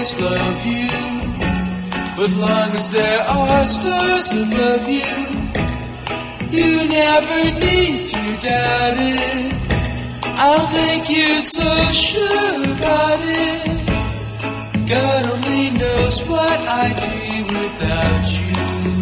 always love you. But long as there are stars above you, you never need to doubt it. I'll make you so sure about it. God only knows what I'd be without you.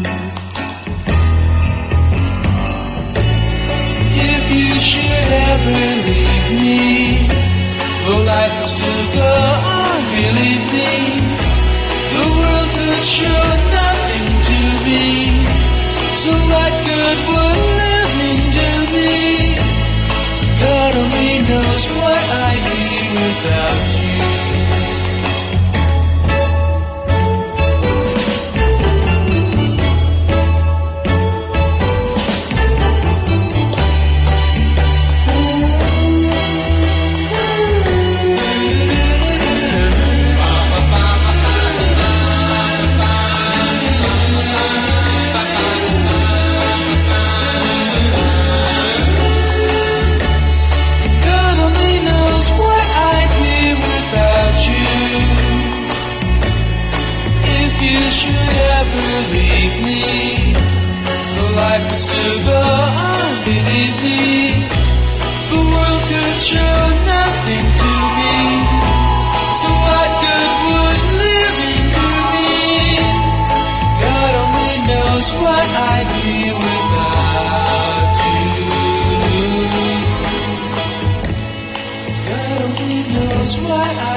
If you should ever leave me, though life will still go on, believe me, the world could show nothing to me. So what good would living do me? God only knows what I'd be without you. Believe me, the life would still go on, believe me, the world could show nothing to me. So what good would living do me? God only knows what I'd be without you. God only knows what